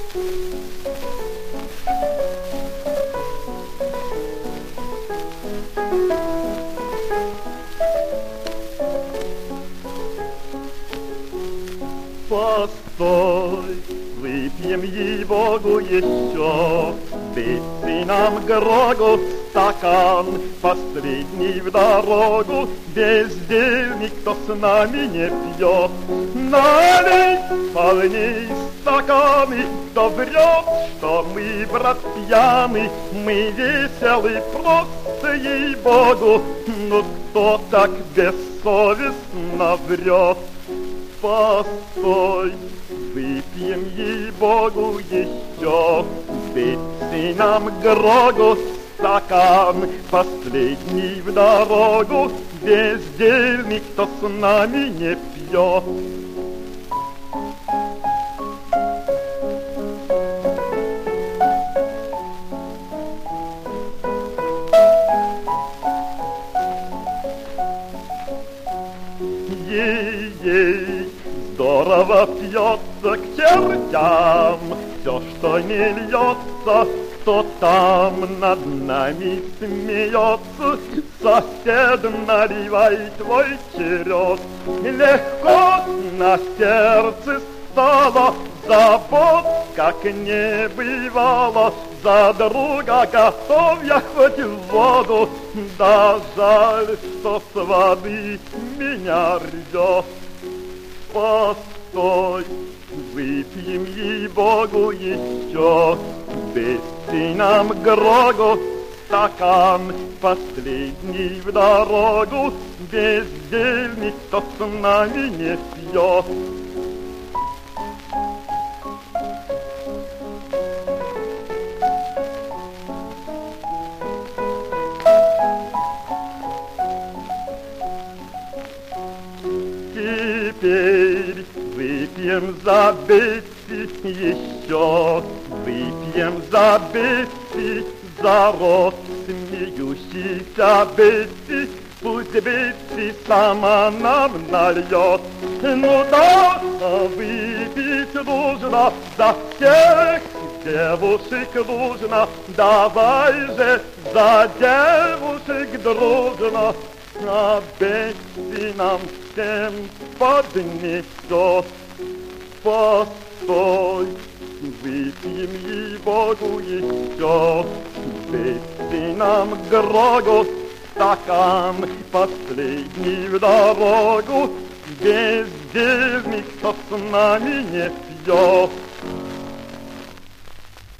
Постой, выпьем, ей-богу, еще, выпей нам, Грогу, стакан, последний в дорогу, бездельник, кто с нами не пьет. Налей полней стаканы, кто врет, что мы, брат, пьяны, мы веселы просто, ей-богу, но кто так бессовестно врет? Постой, выпьем, ей-богу, еще, выпей нам, Грогу, стакан, последний в дорогу, бездельник, кто с нами не пьет. Ей-ей, здорово пьется к чертям, все, что не льется, кто там над нами смеется. Сосед, наливай твой черед, легко на сердце стало, забот, как не бывало. За друга готов я хоть в воду, да жаль, что с воды меня рвет. Постой, выпьем, ей-богу, еще, выпей нам, Грогу, стакан, последний в дорогу, бездельник, кто с нами не пьет. Теперь выпьем за Бетси еще, выпьем за Бетси, за рот смеющийся Бетси, пусть Бетси сама нам нальет. Ну да, выпить нужно, за всех девушек нужно, давай же за девушек дружно. А Бетси нам всем поднесет. Постой, выпьем, ей-богу, еще, выпей нам, Грогу, стакан, последний в дорогу, бездельник, кто с нами не пьет.